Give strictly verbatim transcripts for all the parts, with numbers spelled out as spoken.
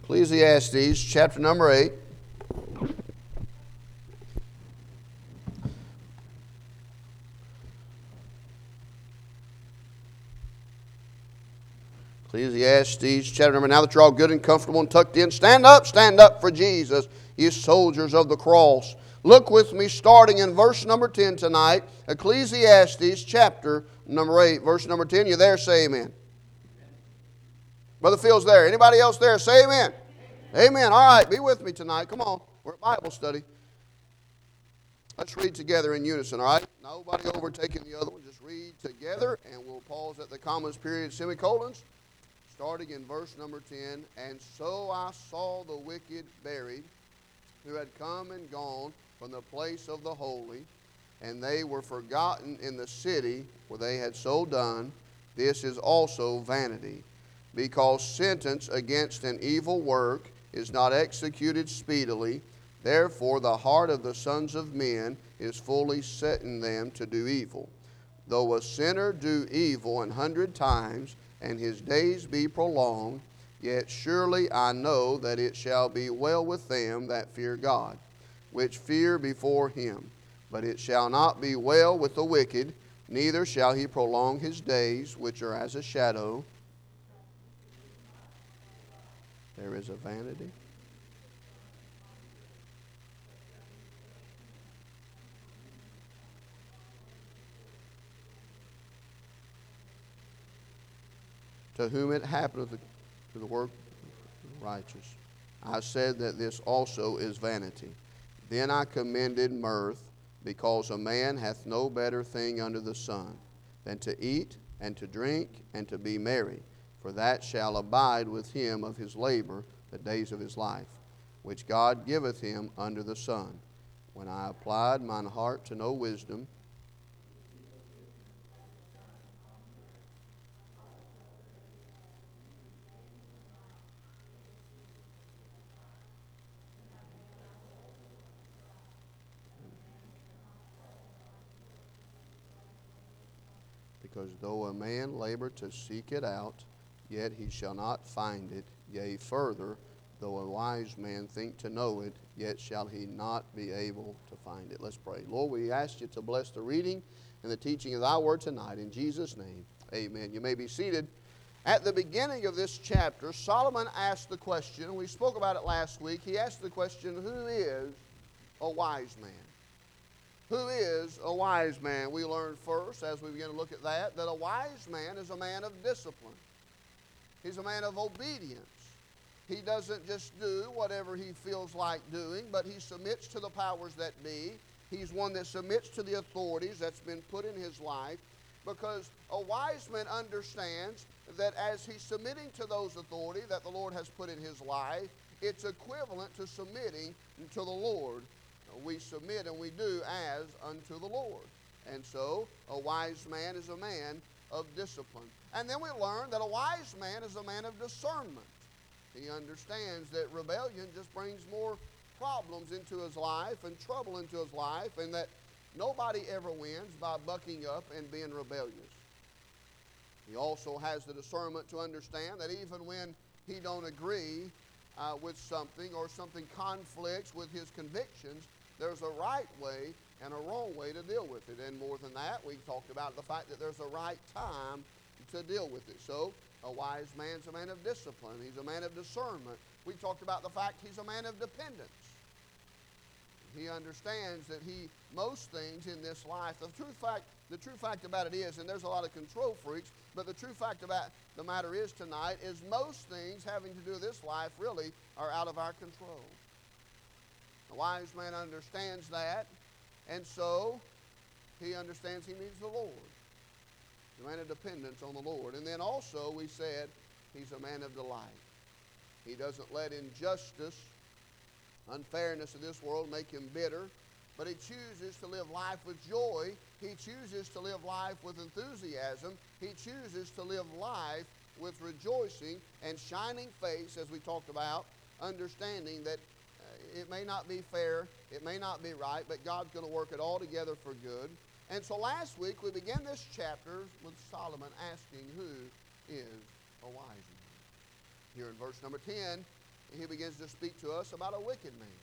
Ecclesiastes chapter number eight. Ecclesiastes chapter number. Now that you're all good and comfortable and tucked in, stand up, stand up for Jesus, you soldiers of the cross. Look with me starting in verse number ten tonight. Ecclesiastes chapter number eight, verse number ten. You there? Say amen. Brother Phil's there. Anybody else there? Say amen. Amen. Amen. All right, be with me tonight. Come on. We're at Bible study. Let's read together in unison, all right? Nobody overtaking the other one. Just read together, and we'll pause at the commas, periods, semicolons, starting in verse number ten. And so I saw the wicked buried, who had come and gone from the place of the holy, and they were forgotten in the city where they had so done. This is also vanity, because sentence against an evil work is not executed speedily. Therefore the heart of the sons of men is fully set in them to do evil. Though a sinner do evil an hundred times, and his days be prolonged, yet surely I know that it shall be well with them that fear God, which fear before him. But it shall not be well with the wicked, neither shall he prolong his days, which are as a shadow. There is a vanity. To whom it happeneth to the work of the righteous. I said that this also is vanity. Then I commended mirth, because a man hath no better thing under the sun, than to eat and to drink and to be merry. For that shall abide with him of his labor the days of his life, which God giveth him under the sun. When I applied mine heart to know wisdom, because though a man labor to seek it out, yet he shall not find it. Yea, further, though a wise man think to know it, yet shall he not be able to find it. Let's pray. Lord, we ask you to bless the reading and the teaching of thy word tonight. In Jesus' name, amen. You may be seated. At the beginning of this chapter, Solomon asked the question, and we spoke about it last week. He asked the question, who is a wise man? Who is a wise man? We learned first, as we begin to look at that, that a wise man is a man of discipline. He's a man of obedience. He doesn't just do whatever he feels like doing, but he submits to the powers that be. He's one that submits to the authorities that's been put in his life, because a wise man understands that as he's submitting to those authorities that the Lord has put in his life, it's equivalent to submitting to the Lord. We submit and we do as unto the Lord. And so a wise man is a man of discipline. And then we learn that a wise man is a man of discernment. He understands that rebellion just brings more problems into his life and trouble into his life, and that nobody ever wins by bucking up and being rebellious. He also has the discernment to understand that even when he don't agree uh, with something, or something conflicts with his convictions, there's a right way and a wrong way to deal with it. And more than that, we talked about the fact that there's a right time to deal with it. So a wise man's a man of discipline. He's a man of discernment. We talked about the fact he's a man of dependence. He understands that he, most things in this life, the true fact, the true fact about it is, and there's a lot of control freaks, but the true fact about the matter is tonight is most things having to do with this life really are out of our control. A wise man understands that, and so he understands he needs the Lord. He's a man of dependence on the Lord. And then also we said he's a man of delight. He doesn't let injustice, unfairness of this world make him bitter, but he chooses to live life with joy. He chooses to live life with enthusiasm. He chooses to live life with rejoicing and shining face, as we talked about, understanding that it may not be fair, it may not be right, but God's going to work it all together for good. And so last week we began this chapter with Solomon asking, who is a wise man? Here in verse number ten, he begins to speak to us about a wicked man.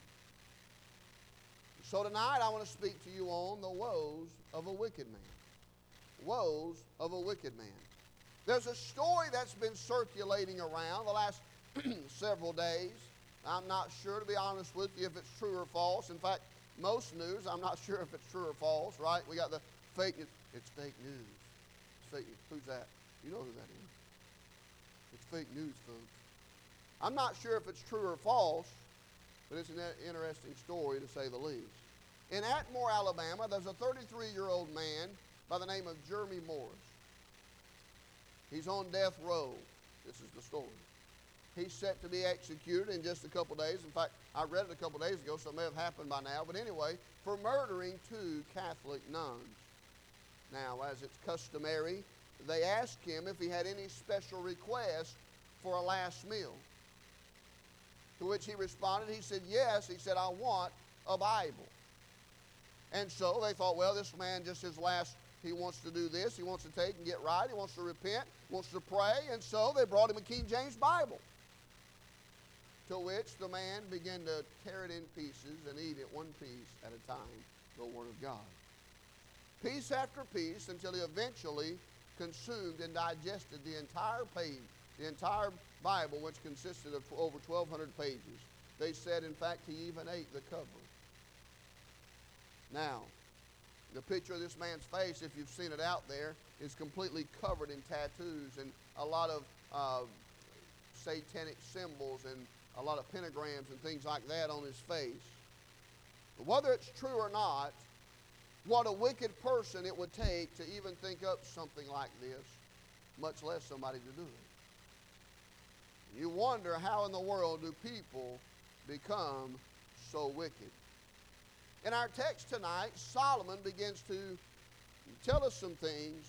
So tonight I want to speak to you on the woes of a wicked man. Woes of a wicked man. There's a story that's been circulating around the last several days. I'm not sure, to be honest with you, if it's true or false. In fact, most news, I'm not sure if it's true or false, right? We got the fake news. It's fake news. It's fake news. Who's that? You know who that is. It's fake news, folks. I'm not sure if it's true or false, but it's an interesting story to say the least. In Atmore, Alabama, there's a thirty-three-year-old man by the name of Jeremy Morris. He's on death row. This is the story. He's set to be executed in just a couple days. In fact, I read it a couple days ago, so it may have happened by now. But anyway, for murdering two Catholic nuns. Now, as it's customary, they asked him if he had any special request for a last meal. To which he responded, he said, yes. He said, I want a Bible. And so they thought, well, this man, just his last, he wants to do this. He wants to take and get right. He wants to repent, wants to pray. And so they brought him a King James Bible. To which the man began to tear it in pieces and eat it one piece at a time, the Word of God. Piece after piece until he eventually consumed and digested the entire page, the entire Bible, which consisted of over twelve hundred pages. They said, in fact, he even ate the cover. Now, the picture of this man's face, if you've seen it out there, is completely covered in tattoos and a lot of uh, satanic symbols and a lot of pentagrams and things like that on his face. But whether it's true or not, what a wicked person it would take to even think up something like this, much less somebody to do it. You wonder, how in the world do people become so wicked? In our text tonight, Solomon begins to tell us some things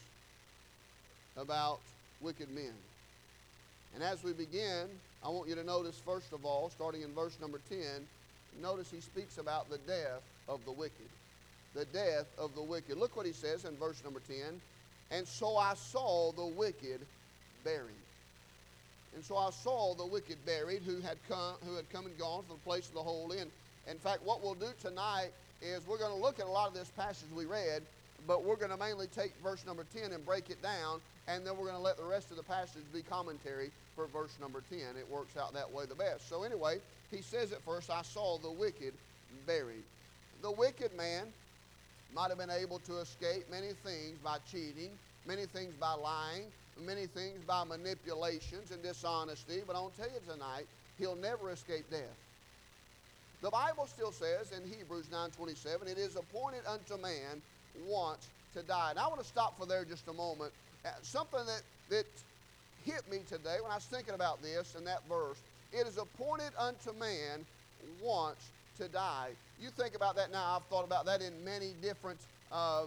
about wicked men. And as we begin, I want you to notice, first of all, starting in verse number ten, notice he speaks about the death of the wicked. The death of the wicked. Look what he says in verse number ten. And so I saw the wicked buried. And so I saw the wicked buried who had come, who had come and gone from the place of the holy. And in fact, what we'll do tonight is we're going to look at a lot of this passage we read, but we're going to mainly take verse number ten and break it down, and then we're going to let the rest of the passage be commentary for verse number ten. It works out that way the best. So anyway, he says at first, I saw the wicked buried. The wicked man might have been able to escape many things by cheating, many things by lying, many things by manipulations and dishonesty, but I want to tell you tonight, he'll never escape death. The Bible still says in Hebrews nine twenty-seven, it is appointed unto man once to die. And I want to stop for there just a moment. Uh, something that, that hit me today when I was thinking about this in that verse, it is appointed unto man once to die. You think about that now. I've thought about that in many different um,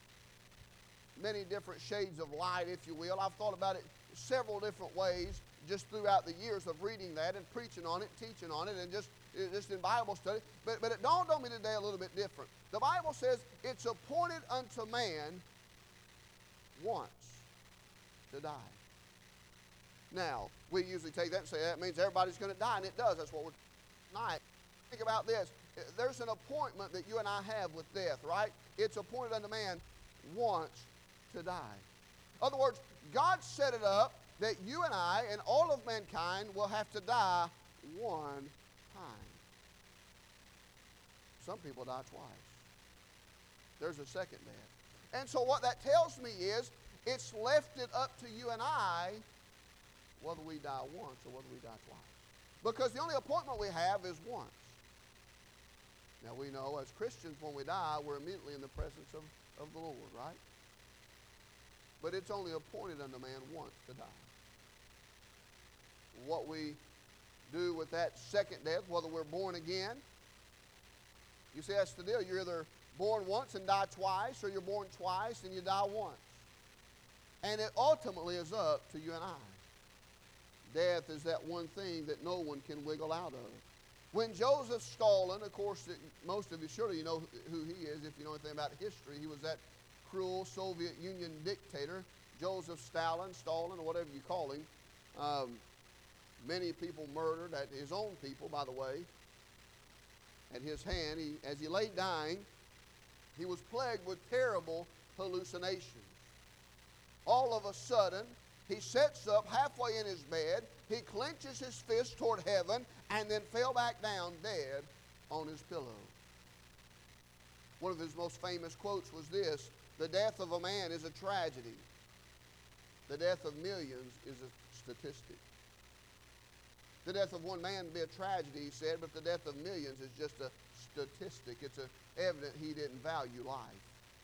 many different shades of light, if you will. I've thought about it several different ways just throughout the years of reading that and preaching on it, teaching on it, and just, just in Bible study. But, but it dawned on me today a little bit different. The Bible says it's appointed unto man once to die. Now, we usually take that and say that means everybody's going to die, and it does. That's what we're tonight. Think about this. There's an appointment that you and I have with death, right? It's appointed unto man once to die. In other words, God set it up that you and I and all of mankind will have to die one time. Some people die twice. There's a second death. And so what that tells me is it's left it up to you and I whether we die once or whether we die twice. Because the only appointment we have is once. Now we know as Christians when we die, we're immediately in the presence of, of the Lord, right? But it's only appointed unto man once to die. What we do with that second death, whether we're born again, you see that's the deal. You're either born once and die twice, or you're born twice and you die once. And it ultimately is up to you and I. Death is that one thing that no one can wiggle out of. When Joseph Stalin, of course, most of you surely you know who he is if you know anything about history. He was that cruel Soviet Union dictator, Joseph Stalin, Stalin, or whatever you call him. Um, Many people murdered, at his own people, by the way. At his hand, he, as he lay dying, he was plagued with terrible hallucinations. All of a sudden, he sits up halfway in his bed, he clenches his fist toward heaven, and then fell back down dead on his pillow. One of his most famous quotes was this: "The death of a man is a tragedy. The death of millions is a statistic." The death of one man would be a tragedy, he said, but the death of millions is just a statistic. It's a, evident he didn't value life.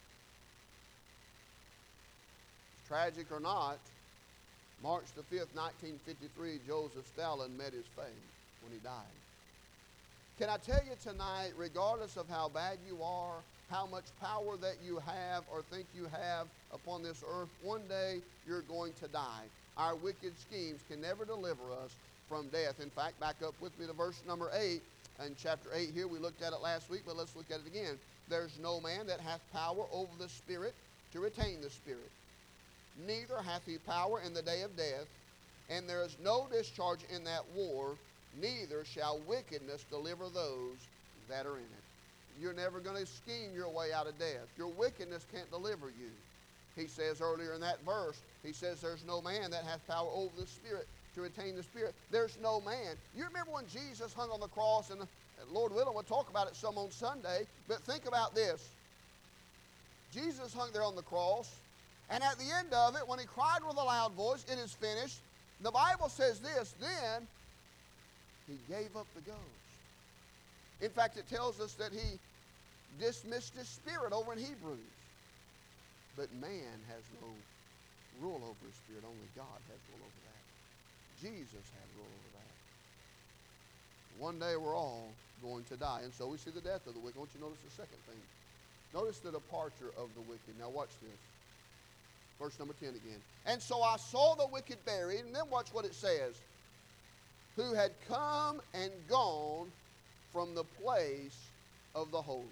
Tragic or not, March the fifth, nineteen fifty-three, Joseph Stalin met his fate when he died. Can I tell you tonight, regardless of how bad you are, how much power that you have or think you have upon this earth, one day you're going to die. Our wicked schemes can never deliver us from death. In fact, back up with me to verse number eight. In chapter eight here, we looked at it last week, but let's look at it again. "There's no man that hath power over the Spirit to retain the Spirit. Neither hath he power in the day of death, and there is no discharge in that war, neither shall wickedness deliver those that are in it." You're never going to scheme your way out of death. Your wickedness can't deliver you. He says earlier in that verse, he says, "There's no man that hath power over the Spirit to retain the Spirit." There's no man. You remember when Jesus hung on the cross, and Lord willing, we'll talk about it some on Sunday, but think about this. Jesus hung there on the cross, and at the end of it, when he cried with a loud voice, "It is finished," the Bible says this: then he gave up the ghost. In fact, it tells us that he dismissed his spirit over in Hebrews. But man has no rule over his spirit. Only God has rule over that. Jesus had rule over that. One day we're all going to die. And so we see the death of the wicked. I want you to notice the second thing. Notice the departure of the wicked. Now watch this. Verse number ten again. "And so I saw the wicked buried," and then watch what it says, "who had come and gone from the place of the holy."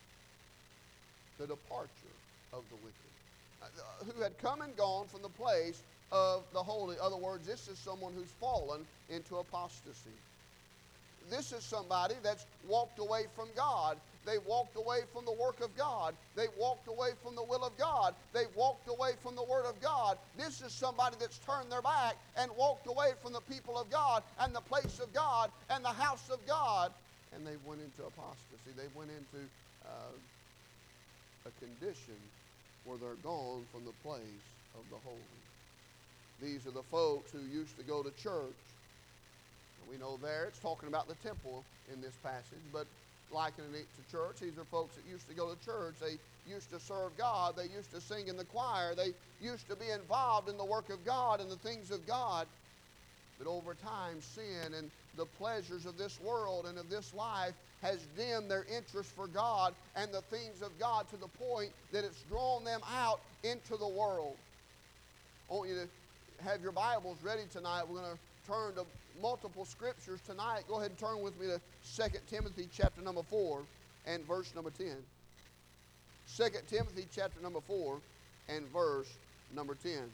The departure of the wicked. Uh, who had come and gone from the place of the holy. In other words, this is someone who's fallen into apostasy. This is somebody that's walked away from God. They walked away from the work of God. They walked away from the will of God. They walked away from the Word of God. This is somebody that's turned their back and walked away from the people of God and the place of God and the house of God. And they went into apostasy. They went into uh, a condition where they're gone from the place of the holy. These are the folks who used to go to church. And we know there it's talking about the temple in this passage, but likening it to church, these are folks that used to go to church. They used to serve God. They used to sing in the choir. They used to be involved in the work of God and the things of God. But over time, sin and the pleasures of this world and of this life has dimmed their interest for God and the things of God to the point that it's drawn them out into the world. I want you to have your Bibles ready tonight. We're going to turn to multiple scriptures tonight. Go ahead and turn with me to Second Timothy chapter number four and verse number ten. Second Timothy chapter number four and verse number ten.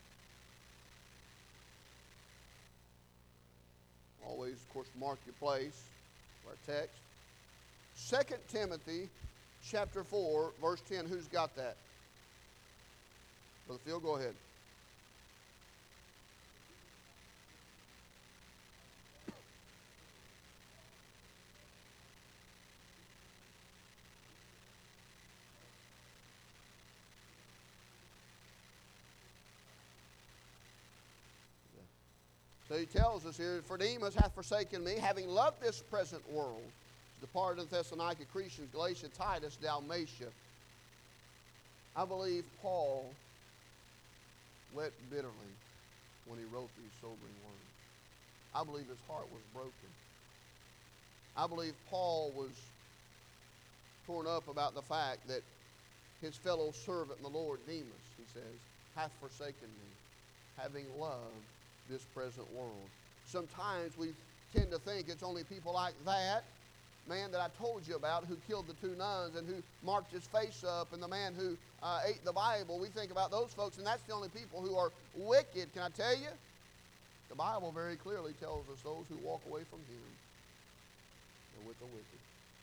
Always, of course, mark your place, our text. Second Timothy chapter four, verse ten. Who's got that? Brother Phil, go ahead. So he tells us here, "For Demas hath forsaken me, having loved this present world, departed to Thessalonica, Crescens, Galatia, Titus, Dalmatia." I believe Paul wept bitterly when he wrote these sobering words. I believe his heart was broken. I believe Paul was torn up about the fact that his fellow servant in the Lord, Demas, he says, hath forsaken me, having loved this present world. Sometimes we tend to think it's only people like that man that I told you about who killed the two nuns and who marked his face up, and the man who uh, ate the Bible. We think about those folks, and that's the only people who are wicked. Can I tell you? The Bible very clearly tells us those who walk away from Him are with the wicked.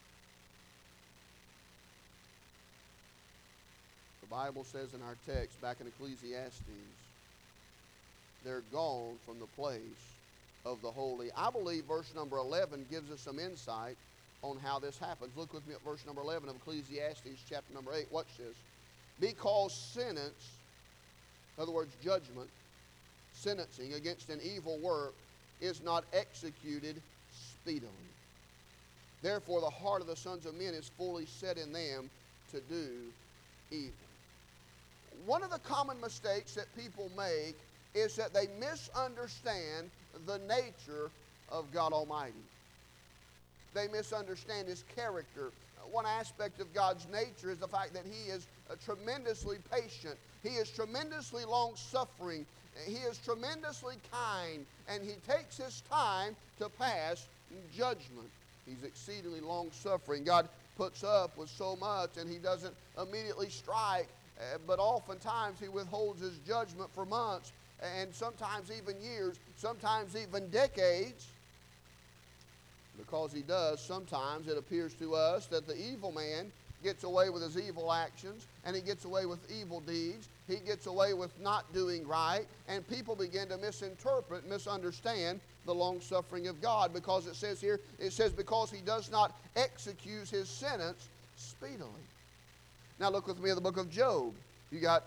The Bible says in our text back in Ecclesiastes, they're gone from the place of the holy. I believe verse number eleven gives us some insight on how this happens. Look with me at verse number eleven of Ecclesiastes chapter number eight. Watch this. Because sentence, in other words, judgment, sentencing against an evil work is not executed speedily. Therefore the heart of the sons of men is fully set in them to do evil. One of the common mistakes that people make is that they misunderstand the nature of God Almighty. They misunderstand His character. One aspect of God's nature is the fact that He is tremendously patient. He is tremendously long-suffering. He is tremendously kind. And He takes His time to pass judgment. He's exceedingly long-suffering. God puts up with so much and He doesn't immediately strike. Uh, but oftentimes He withholds His judgment for months and sometimes even years, sometimes even decades. Because He does, sometimes it appears to us that the evil man gets away with his evil actions, and he gets away with evil deeds. He gets away with not doing right, and people begin to misinterpret, misunderstand the long-suffering of God, because it says here, it says, because He does not execute His sentence speedily. Now look with me at the book of Job. You got,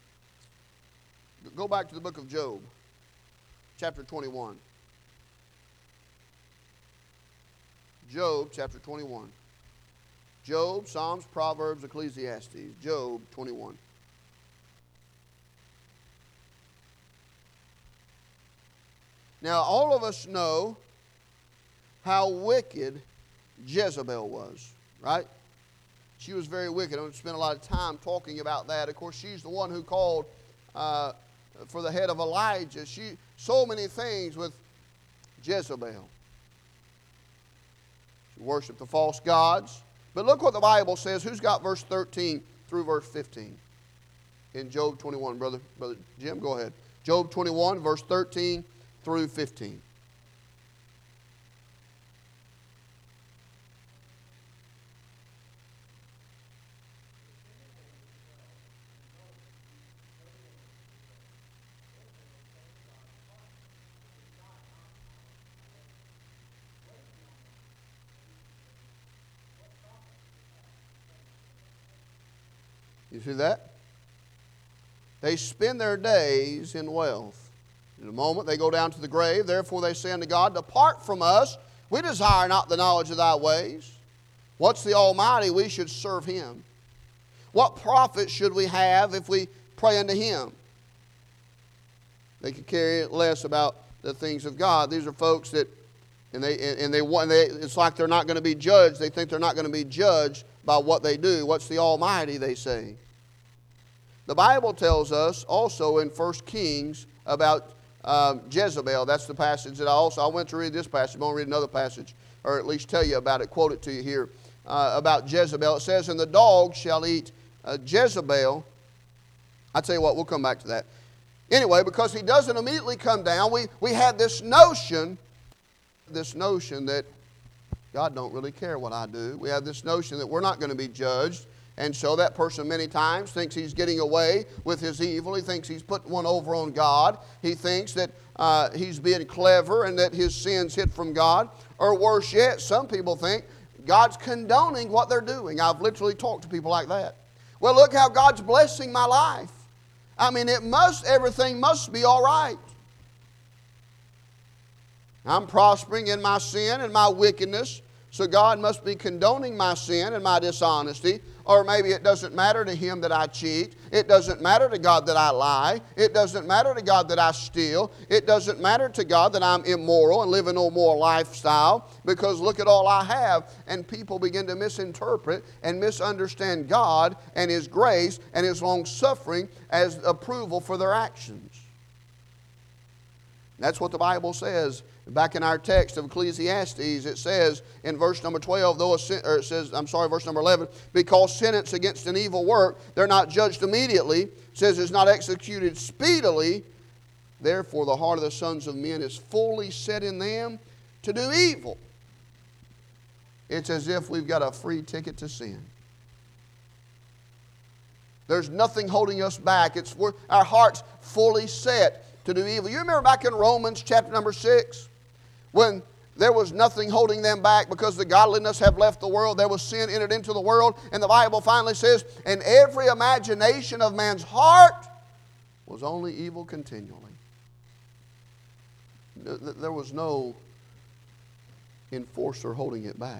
go back to the book of Job, chapter twenty-one. Job chapter twenty-one. Job, Psalms, Proverbs, Ecclesiastes. Job twenty-one. Now all of us know how wicked Jezebel was, right? She was very wicked. I don't spend a lot of time talking about that. Of course, she's the one who called uh, for the head of Elijah. She, so many things with Jezebel. She worshiped the false gods. But look what the Bible says. Who's got verse thirteen through verse fifteen? In Job twenty-one, brother, brother Jim, go ahead. Job twenty-one, verse thirteen through fifteen. You see that? They spend their days in wealth. In a moment they go down to the grave. Therefore they say unto God, depart from us. We desire not the knowledge of Thy ways. What's the Almighty? We should serve Him. What profit should we have if we pray unto Him? They could care less about the things of God. These are folks that, and they, and they, and they it's like they're not going to be judged. They think they're not going to be judged by what they do. What's the Almighty, they say. The Bible tells us also in First Kings about um, Jezebel. That's the passage that I also, I went to read this passage. I'm going to read another passage, or at least tell you about it, quote it to you here, uh, about Jezebel. It says, and the dog shall eat uh, Jezebel. I tell you what, we'll come back to that. Anyway, because he doesn't immediately come down, we, we had this notion, this notion that God don't really care what I do. We have this notion that we're not going to be judged. And so that person many times thinks he's getting away with his evil. He thinks he's putting one over on God. He thinks that uh, he's being clever and that his sin's hid from God. Or worse yet, some people think God's condoning what they're doing. I've literally talked to people like that. Well, look how God's blessing my life. I mean, it must, everything must be all right. I'm prospering in my sin and my wickedness, so God must be condoning my sin and my dishonesty. Or maybe it doesn't matter to Him that I cheat. It doesn't matter to God that I lie. It doesn't matter to God that I steal. It doesn't matter to God that I'm immoral and live an immoral lifestyle, because look at all I have. And people begin to misinterpret and misunderstand God and His grace and His long-suffering as approval for their actions. That's what the Bible says. Back in our text of Ecclesiastes, it says in verse number twelve, though a sin, or it says, I'm sorry, verse number eleven, because sentence against an evil work, they're not judged immediately. It says it's not executed speedily. Therefore the heart of the sons of men is fully set in them to do evil. It's as if we've got a free ticket to sin. There's nothing holding us back. It's our heart's fully set to do evil. You remember back in Romans chapter number six, when there was nothing holding them back because the godliness have left the world. There was sin entered into the world. And the Bible finally says, and every imagination of man's heart was only evil continually. There was no enforcer holding it back.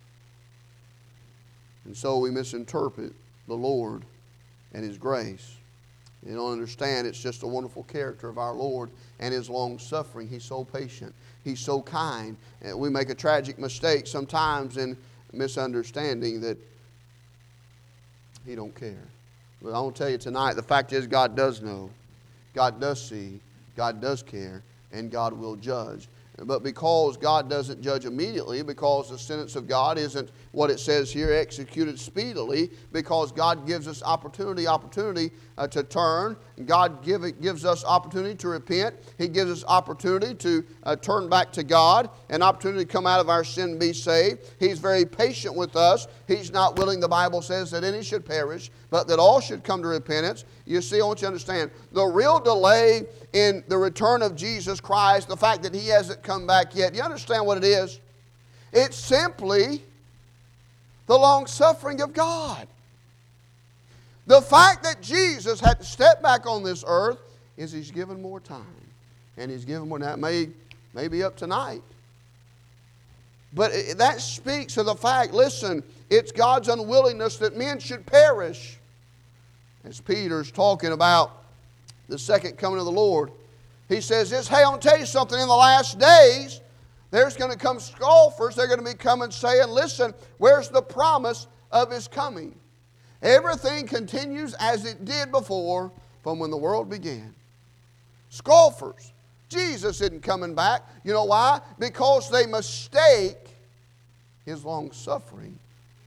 And so we misinterpret the Lord and His grace. You don't understand, it's just a wonderful character of our Lord and His long suffering. He's so patient. He's so kind. And we make a tragic mistake sometimes in misunderstanding that He don't care. But I want to tell you tonight, the fact is God does know. God does see. God does care. And God will judge. But because God doesn't judge immediately, because the sentence of God isn't what it says here, executed speedily, because God gives us opportunity, opportunity uh, to turn. God give, gives us opportunity to repent. He gives us opportunity to uh, turn back to God, an opportunity to come out of our sin and be saved. He's very patient with us. He's not willing, the Bible says, that any should perish, but that all should come to repentance. You see, I want you to understand, the real delay in the return of Jesus Christ, the fact that He hasn't come back yet, you understand what it is? It's simply the long suffering of God. The fact that Jesus had to step back on this earth is He's given more time. And He's given more, that may, may be up tonight. But that speaks of the fact, listen, it's God's unwillingness that men should perish. As Peter's talking about the second coming of the Lord, he says this, hey, I want to tell you something, in the last days, there's going to come scoffers. They're going to be coming saying, listen, where's the promise of His coming? Everything continues as it did before from when the world began. Scoffers. Jesus isn't coming back. You know why? Because they mistake His long suffering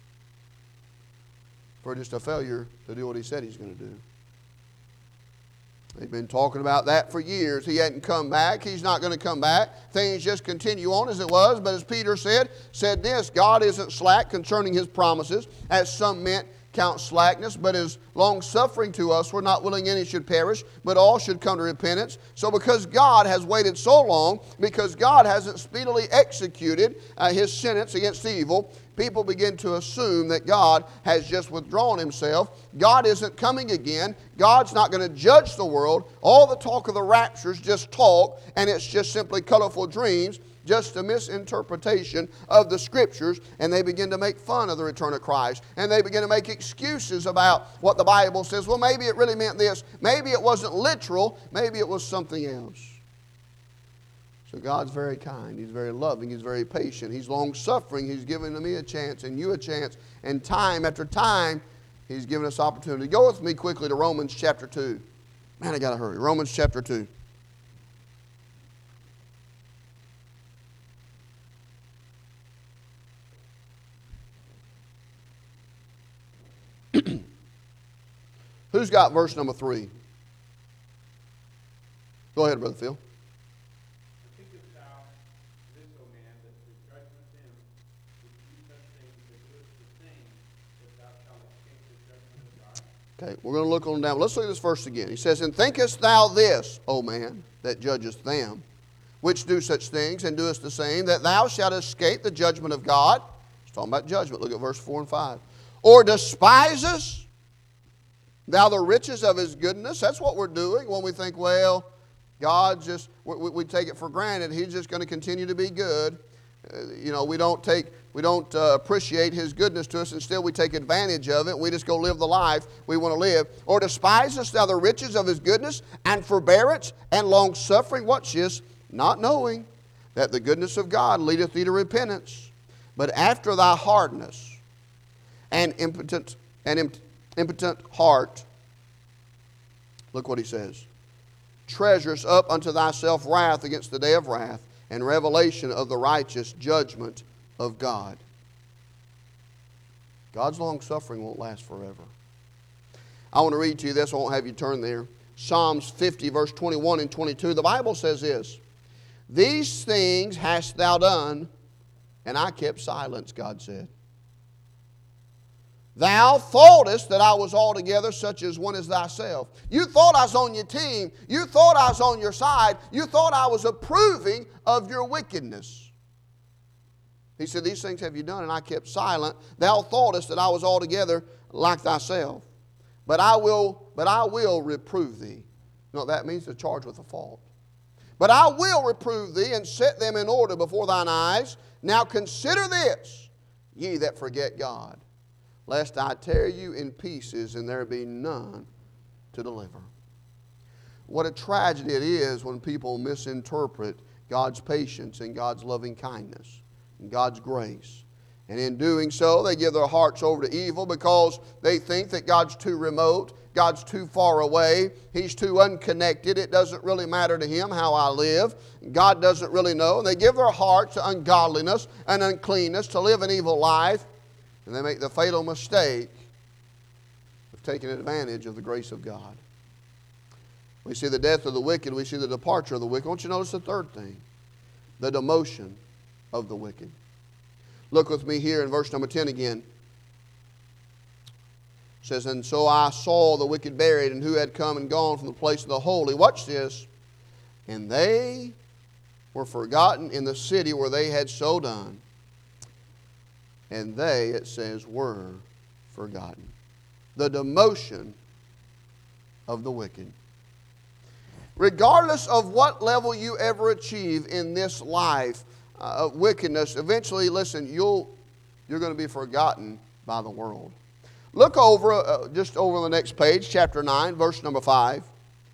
for just a failure to do what He said He's going to do. They've been talking about that for years. He hadn't come back. He's not going to come back. Things just continue on as it was. But as Peter said, said this, God isn't slack concerning His promises, as some men count slackness, but is long-suffering to us. We're not willing any should perish, but all should come to repentance. So because God has waited so long, because God hasn't speedily executed uh, His sentence against evil, people begin to assume that God has just withdrawn Himself. God isn't coming again. God's not going to judge the world. All the talk of the rapture is just talk, and it's just simply colorful dreams, just a misinterpretation of the Scriptures, and they begin to make fun of the return of Christ. And they begin to make excuses about what the Bible says. Well, maybe it really meant this. Maybe it wasn't literal. Maybe it was something else. So God's very kind. He's very loving. He's very patient. He's long-suffering. He's given me a chance and you a chance. And time after time, He's given us opportunity. Go with me quickly to Romans chapter two. Man, I got to hurry. Romans chapter two. Who's got verse number three? Go ahead, Brother Phil. Okay, we're going to look on down. Let's look at this verse again. He says, and thinkest thou this, O man, that judgest them, which do such things, and doest the same, that thou shalt escape the judgment of God? He's talking about judgment. Look at verse four and five. Or despisest thou the riches of His goodness? That's what we're doing when we think, well, God just, we, we take it for granted. He's just going to continue to be good. Uh, you know, we don't take, we don't uh, appreciate His goodness to us. Instead, we take advantage of it. We just go live the life we want to live. Or despisest thou the riches of His goodness and forbearance and long-suffering? Watch this. Not knowing that the goodness of God leadeth thee to repentance. But after thy hardness and impotent and impotent, impotent heart, look what he says, treasures up unto thyself wrath against the day of wrath and revelation of the righteous judgment of God. God's long suffering won't last forever. I want to read to you this. I won't have you turn there. Psalms fifty, verse twenty-one and twenty-two, the Bible says this, "These things hast thou done, and I kept silence," God said. "Thou thoughtest that I was altogether such as one as thyself." You thought I was on your team. You thought I was on your side. You thought I was approving of your wickedness. He said, "These things have you done, and I kept silent. Thou thoughtest that I was altogether like thyself. But I will, but I will reprove thee." You know what that means? To charge with a fault. "But I will reprove thee, and set them in order before thine eyes. Now consider this, ye that forget God, lest I tear you in pieces, and there be none to deliver." What a tragedy it is when people misinterpret God's patience and God's loving kindness and God's grace. And in doing so, they give their hearts over to evil because they think that God's too remote, God's too far away, He's too unconnected. It doesn't really matter to Him how I live. God doesn't really know. And they give their hearts to ungodliness and uncleanness, to live an evil life. And they make the fatal mistake of taking advantage of the grace of God. We see the death of the wicked. We see the departure of the wicked. I want you to notice the third thing, the demotion of the wicked. Look with me here in verse number ten again. It says, "And so I saw the wicked buried, and who had come and gone from the place of the holy." Watch this. "And they were forgotten in the city where they had so done." And they, it says, were forgotten. The demotion of the wicked. Regardless of what level you ever achieve in this life uh, of wickedness, eventually, listen, you'll, you're going to be forgotten by the world. Look over, uh, just over the next page, chapter nine, verse number five.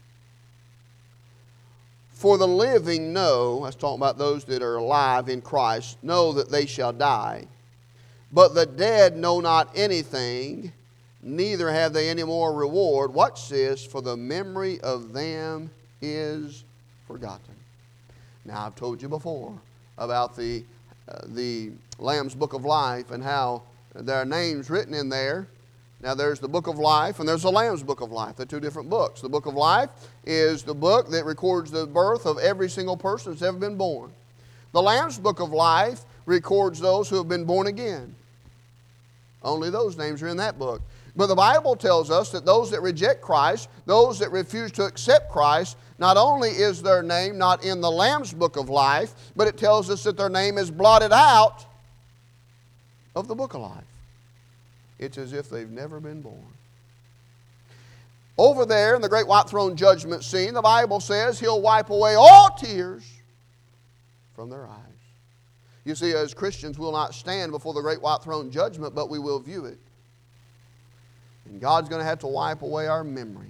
"For the living know," that's talking about those that are alive in Christ, "know that they shall die. But the dead know not anything, neither have they any more reward." Watch this. "For the memory of them is forgotten." Now, I've told you before about the, uh, the Lamb's Book of Life and how there are names written in there. Now, there's the Book of Life and there's the Lamb's Book of Life. They're two different books. The Book of Life is the book that records the birth of every single person that's ever been born. The Lamb's Book of Life records those who have been born again. Only those names are in that book. But the Bible tells us that those that reject Christ, those that refuse to accept Christ, not only is their name not in the Lamb's Book of Life, but it tells us that their name is blotted out of the Book of Life. It's as if they've never been born. Over there in the great white throne judgment scene, the Bible says He'll wipe away all tears from their eyes. You see, as Christians, we'll not stand before the great white throne judgment, but we will view it. And God's going to have to wipe away our memory.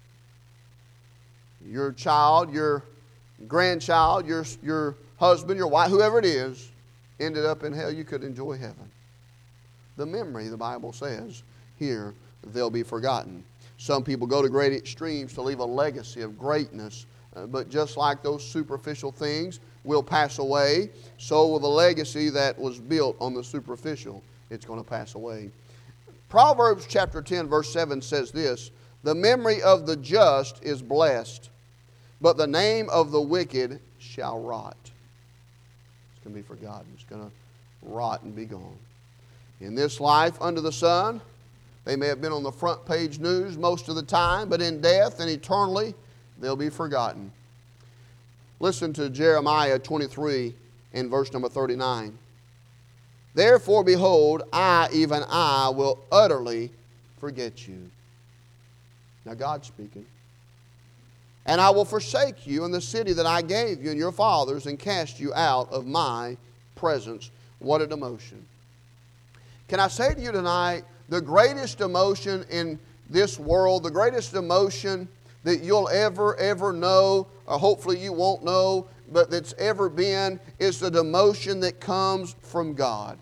Your child, your grandchild, your, your husband, your wife, whoever it is, ended up in hell. You could enjoy heaven. The memory, the Bible says, here, they'll be forgotten. Some people go to great extremes to leave a legacy of greatness. Uh, but just like those superficial things will pass away, so will the legacy that was built on the superficial. It's going to pass away. Proverbs chapter ten, verse seven says this, "The memory of the just is blessed, but the name of the wicked shall rot." It's going to be forgotten. It's going to rot and be gone. In this life under the sun, they may have been on the front page news most of the time, but in death and eternally, they'll be forgotten. Listen to Jeremiah twenty-three and verse number thirty-nine. "Therefore, behold, I, even I, will utterly forget you." Now, God's speaking. "And I will forsake you in the city that I gave you and your fathers, and cast you out of my presence." What a demotion. Can I say to you tonight, the greatest emotion in this world, the greatest emotion that you'll ever, ever know, or hopefully you won't know, but that's ever been, is the demotion that comes from God.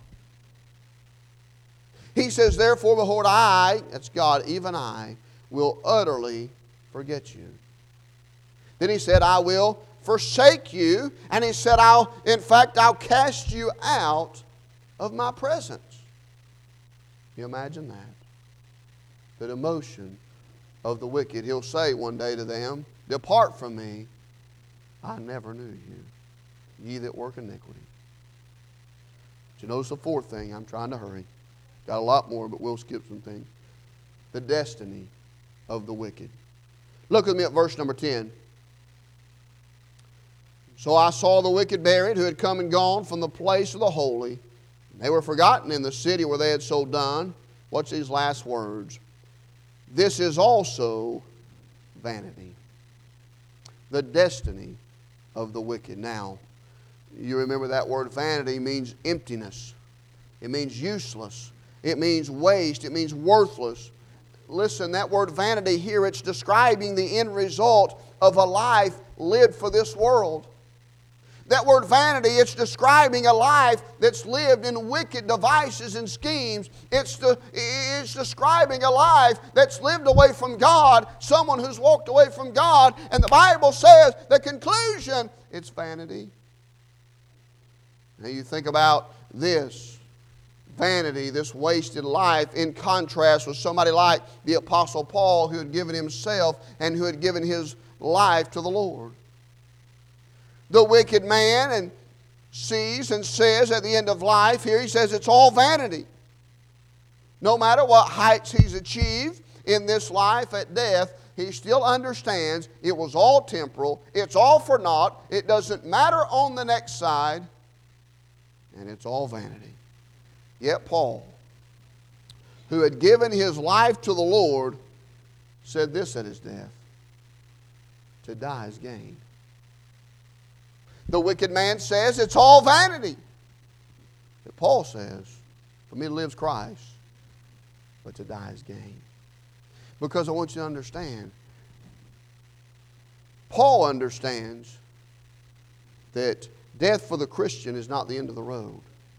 He says, "Therefore, behold, I," that's God, "even I, will utterly forget you." Then He said, "I will forsake you." And He said, "I'll, in fact, I'll cast you out of my presence." You imagine that? The demotion of the wicked. He'll say one day to them, depart from me, I never knew you, ye that work iniquity. But you notice the fourth thing, I'm trying to hurry. Got a lot more, but we'll skip some things. The destiny of the wicked. Look with me at verse number ten. So I saw the wicked buried, who had come and gone from the place of the holy. They were forgotten in the city where they had so done. Watch these last words. This is also vanity. The destiny of the wicked. Now, you remember that word vanity means emptiness. It means useless. It means waste. It means worthless. Listen, that word vanity here, it's describing the end result of a life lived for this world. That word vanity, it's describing a life that's lived in wicked devices and schemes. It's, the, it's describing a life that's lived away from God, someone who's walked away from God. And the Bible says, the conclusion, it's vanity. Now you think about this vanity, this wasted life, in contrast with somebody like the Apostle Paul, who had given himself and who had given his life to the Lord. The wicked man and sees and says at the end of life, here he says it's all vanity. No matter what heights he's achieved in this life, at death, he still understands it was all temporal, it's all for naught, it doesn't matter on the next side, and it's all vanity. Yet Paul, who had given his life to the Lord, said this at his death, to die is gain. The wicked man says it's all vanity. But Paul says, for me to live is Christ, but to die is gain. Because I want you to understand, Paul understands that death for the Christian is not the end of the road.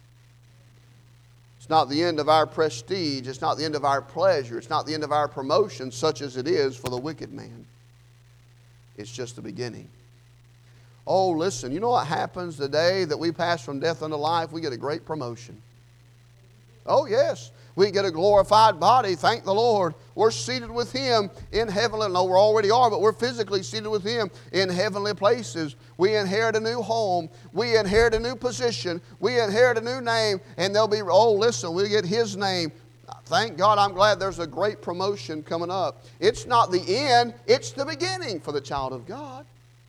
It's not the end of our prestige. It's not the end of our pleasure. It's not the end of our promotion, such as it is for the wicked man. It's just the beginning. Oh, listen, you know what happens the day that we pass from death unto life? We get a great promotion. Oh, yes. We get a glorified body, thank the Lord. We're seated with Him in heavenly, no, we already are, but we're physically seated with Him in heavenly places. We inherit a new home. We inherit a new position. We inherit a new name. And they'll be, oh, listen, we get His name. Thank God, I'm glad there's a great promotion coming up. It's not the end, it's the beginning for the child of God.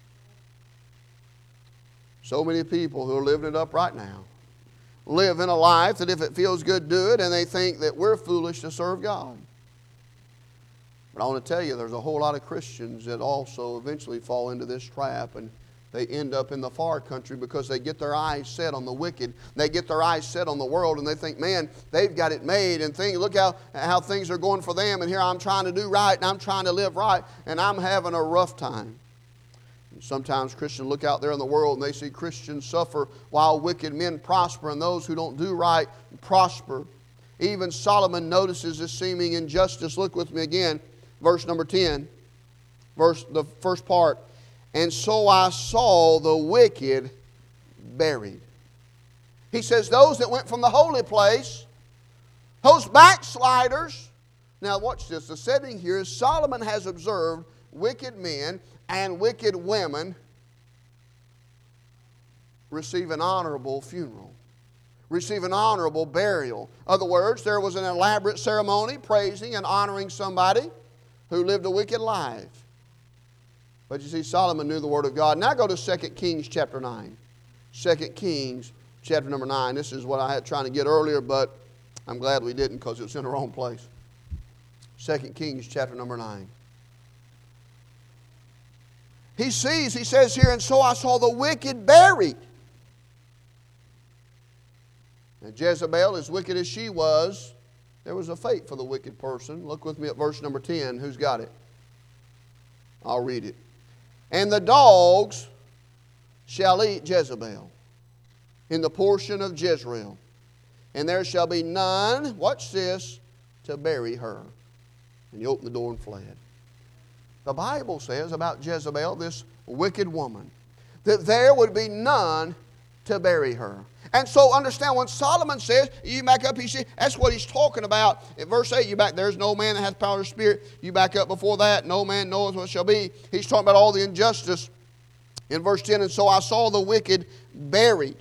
So many people who are living it up right now live in a life that if it feels good, do it, and they think that we're foolish to serve God. But I want to tell you, there's a whole lot of Christians that also eventually fall into this trap, and they end up in the far country because they get their eyes set on the wicked. They get their eyes set on the world, and they think, man, they've got it made, and think, look how, how things are going for them, and here I'm trying to do right, and I'm trying to live right, and I'm having a rough time. Sometimes Christians look out there in the world and they see Christians suffer while wicked men prosper, and those who don't do right prosper. Even Solomon notices this seeming injustice. Look with me again, verse number ten, verse the first part. And so I saw the wicked buried. He says those that went from the holy place, those backsliders. Now watch this. The setting here is Solomon has observed wicked men and wicked women receive an honorable funeral, receive an honorable burial. In other words, there was an elaborate ceremony praising and honoring somebody who lived a wicked life. But you see, Solomon knew the Word of God. Now go to Second Kings chapter nine. Second Kings chapter number nine. This is what I had trying to get earlier, but I'm glad we didn't because it was in the wrong place. Second Kings chapter number nine. He sees, he says here, and so I saw the wicked buried. And Jezebel, as wicked as she was, there was a fate for the wicked person. Look with me at verse number ten. Who's got it? I'll read it. And the dogs shall eat Jezebel in the portion of Jezreel. And there shall be none, watch this, to bury her. And he opened the door and fled. The Bible says about Jezebel, this wicked woman, that there would be none to bury her. And so understand, when Solomon says, you back up, he said, that's what he's talking about. In verse eight, you back, there's no man that hath power of spirit. You back up before that, no man knoweth what shall be. He's talking about all the injustice. In verse ten, and so I saw the wicked buried.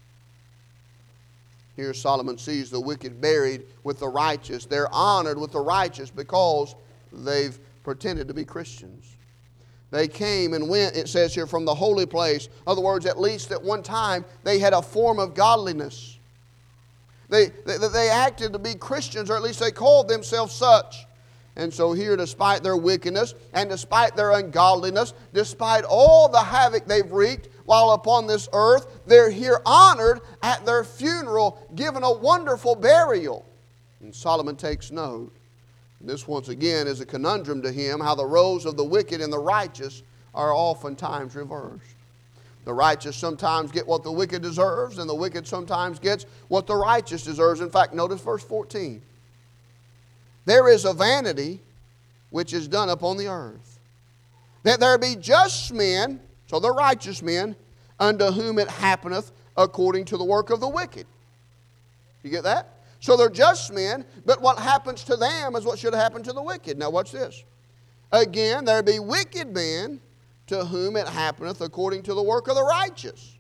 Here Solomon sees the wicked buried with the righteous. They're honored with the righteous because they've pretended to be Christians. They came and went, it says here, from the holy place. In other words, at least at one time, they had a form of godliness. They, they, they acted to be Christians, or at least they called themselves such. And so here, despite their wickedness and despite their ungodliness, despite all the havoc they've wreaked while upon this earth, they're here honored at their funeral, given a wonderful burial. And Solomon takes note. This once again is a conundrum to him, how the roles of the wicked and the righteous are oftentimes reversed. The righteous sometimes get what the wicked deserves, and the wicked sometimes gets what the righteous deserves. In fact, notice verse fourteen. There is a vanity which is done upon the earth, that there be just men, so the righteous men, unto whom it happeneth according to the work of the wicked. You get that? So they're just men, but what happens to them is what should happen to the wicked. Now watch this. Again, there be wicked men to whom it happeneth according to the work of the righteous.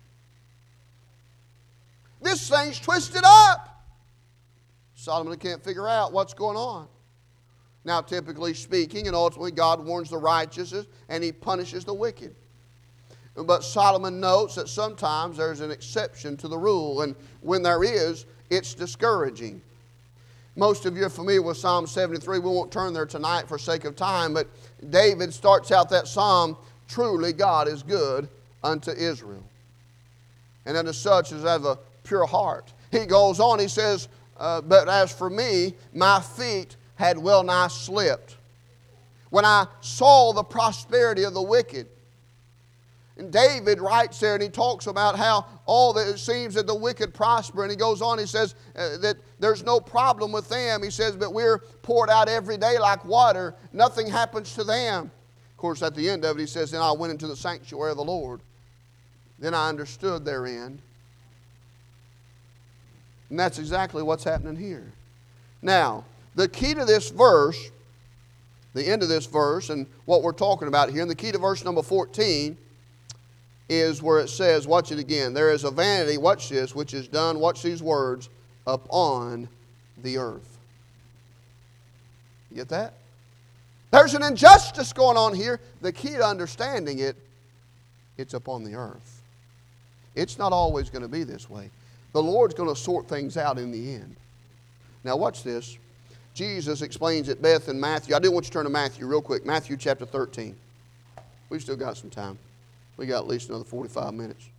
This thing's twisted up. Solomon can't figure out what's going on. Now, typically speaking, and ultimately God warns the righteous and He punishes the wicked. But Solomon notes that sometimes there's an exception to the rule, and when there is, it's discouraging. Most of you are familiar with Psalm seventy-three. We won't turn there tonight for sake of time, but David starts out that psalm, truly God is good unto Israel, and unto such as have a pure heart. He goes on, he says, uh, but as for me, my feet had well nigh slipped when I saw the prosperity of the wicked. And David writes there, and he talks about how all that it seems that the wicked prosper. And he goes on, he says uh, that there's no problem with them. He says, but we're poured out every day like water. Nothing happens to them. Of course, at the end of it, he says, then I went into the sanctuary of the Lord. Then I understood their end. And that's exactly what's happening here. Now, the key to this verse, the end of this verse, and what we're talking about here, and the key to verse number fourteen, is where it says, watch it again, there is a vanity, watch this, which is done, watch these words, upon the earth. You get that? There's an injustice going on here. The key to understanding it, it's upon the earth. It's not always going to be this way. The Lord's going to sort things out in the end. Now watch this. Jesus explains it best in Matthew. I do want you to turn to Matthew real quick. Matthew chapter thirteen. We've still got some time. We got at least another forty-five minutes.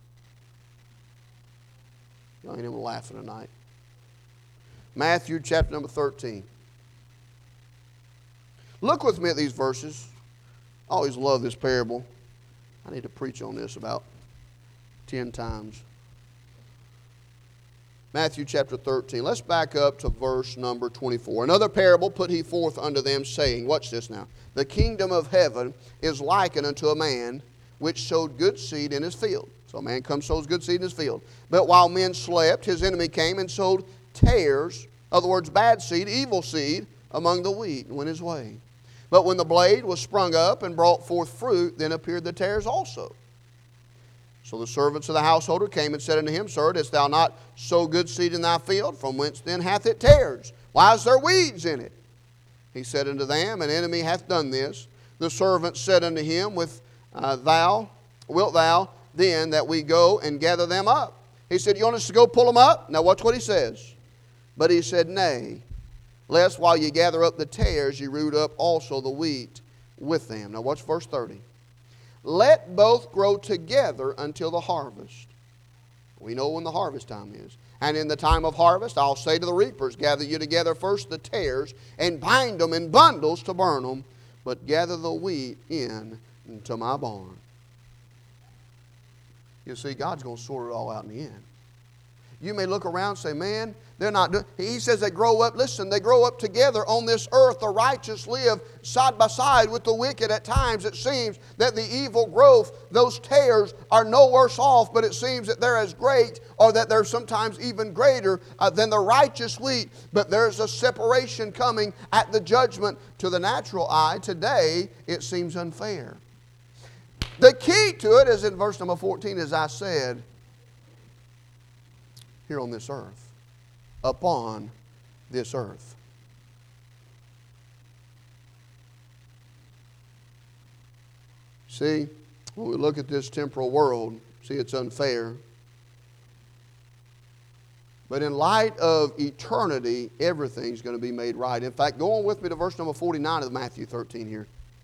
Y'all ain't even laughing tonight. Matthew chapter number thirteen. Look with me at these verses. I always love this parable. I need to preach on this about ten times. Matthew chapter thirteen. Let's back up to verse number twenty-four. Another parable put he forth unto them, saying, watch this now. The kingdom of heaven is likened unto a man which sowed good seed in his field. So a man comes, sows good seed in his field. But while men slept, his enemy came and sowed tares, in other words, bad seed, evil seed, among the wheat, and went his way. But when the blade was sprung up and brought forth fruit, then appeared the tares also. So the servants of the householder came and said unto him, Sir, didst thou not sow good seed in thy field? From whence then hath it tares? Why is there weeds in it? He said unto them, An enemy hath done this. The servant said unto him, With uh, thou, wilt thou then that we go and gather them up? He said, You want us to go pull them up? Now watch what he says. But he said, Nay, lest while ye gather up the tares, ye root up also the wheat with them. Now watch verse thirty. Let both grow together until the harvest. We know when the harvest time is. And in the time of harvest, I'll say to the reapers, Gather you together first the tares, and bind them in bundles to burn them, but gather the wheat in to my barn. You see, God's going to sort it all out in the end. You may look around and say, man, they're not doing. He says they grow up, listen, they grow up together on this earth. The righteous live side by side with the wicked. At times it seems that the evil growth, those tares are no worse off, but it seems that they're as great or that they're sometimes even greater uh, than the righteous wheat. But there's a separation coming at the judgment. To the natural eye today, it seems unfair. The key to it is in verse number fourteen, as I said, here on this earth. Upon this earth. See, when we look at this temporal world, see, it's unfair. But in light of eternity, everything's going to be made right. In fact, go on with me to verse number forty-nine of Matthew thirteen here.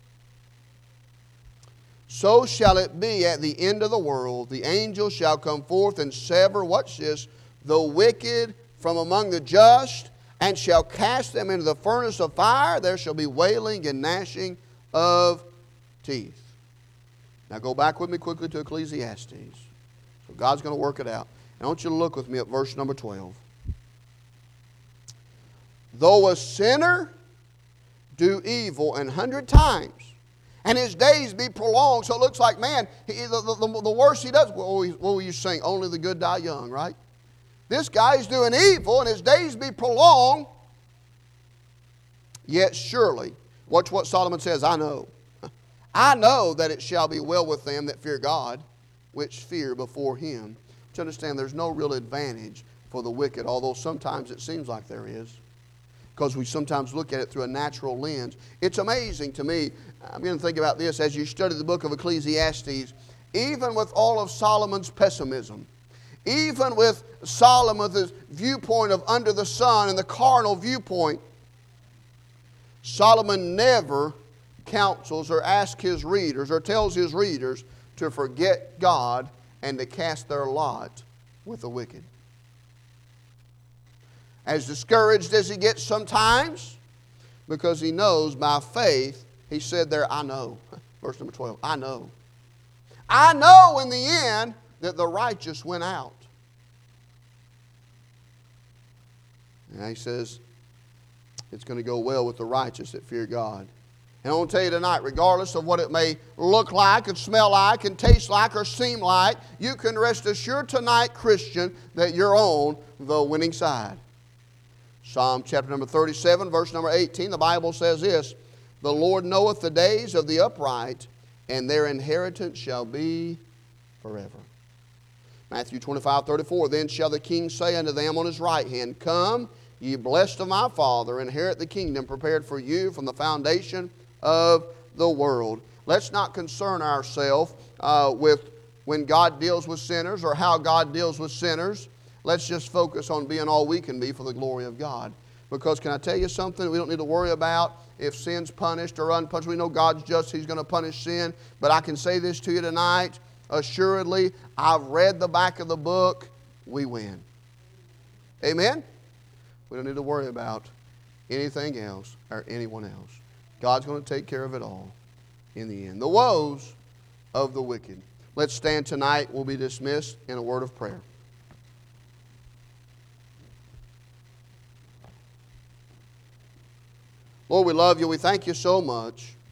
So shall it be at the end of the world. The angels shall come forth and sever, watch this, the wicked from among the just, and shall cast them into the furnace of fire. There shall be wailing and gnashing of teeth. Now go back with me quickly to Ecclesiastes. So God's going to work it out. Now I want you to look with me at verse number twelve. Though a sinner do evil an hundred times, and his days be prolonged, so it looks like, man, he, the, the, the worse he does, what will you sing? Only the good die young, right? This guy's doing evil and his days be prolonged. Yet surely, watch what Solomon says, I know. I know that it shall be well with them that fear God, which fear before Him. To understand, there's no real advantage for the wicked, although sometimes it seems like there is. Because we sometimes look at it through a natural lens. It's amazing to me. I'm going to think about this as you study the book of Ecclesiastes. Even with all of Solomon's pessimism, even with Solomon's viewpoint of under the sun and the carnal viewpoint, Solomon never counsels or asks his readers or tells his readers to forget God and to cast their lot with the wicked. As discouraged as he gets sometimes, because he knows by faith, he said there, I know. Verse number twelve, I know. I know in the end that the righteous went out. And he says, it's going to go well with the righteous that fear God. And I want to tell you tonight, regardless of what it may look like and smell like and taste like or seem like, you can rest assured tonight, Christian, that you're on the winning side. Psalm chapter number thirty-seven, verse number eighteen, the Bible says this, the Lord knoweth the days of the upright, and their inheritance shall be forever. Matthew twenty-five, thirty-four, then shall the king say unto them on his right hand, come, ye blessed of my Father, inherit the kingdom prepared for you from the foundation of the world. Let's not concern ourselves uh, with when God deals with sinners or how God deals with sinners. Let's just focus on being all we can be for the glory of God. Because can I tell you something we don't need to worry about if sin's punished or unpunished. We know God's just, He's going to punish sin. But I can say this to you tonight, assuredly, I've read the back of the book, we win. Amen? We don't need to worry about anything else or anyone else. God's going to take care of it all in the end. The woes of the wicked. Let's stand tonight. We'll be dismissed in a word of prayer. Lord, we love you. We thank you so much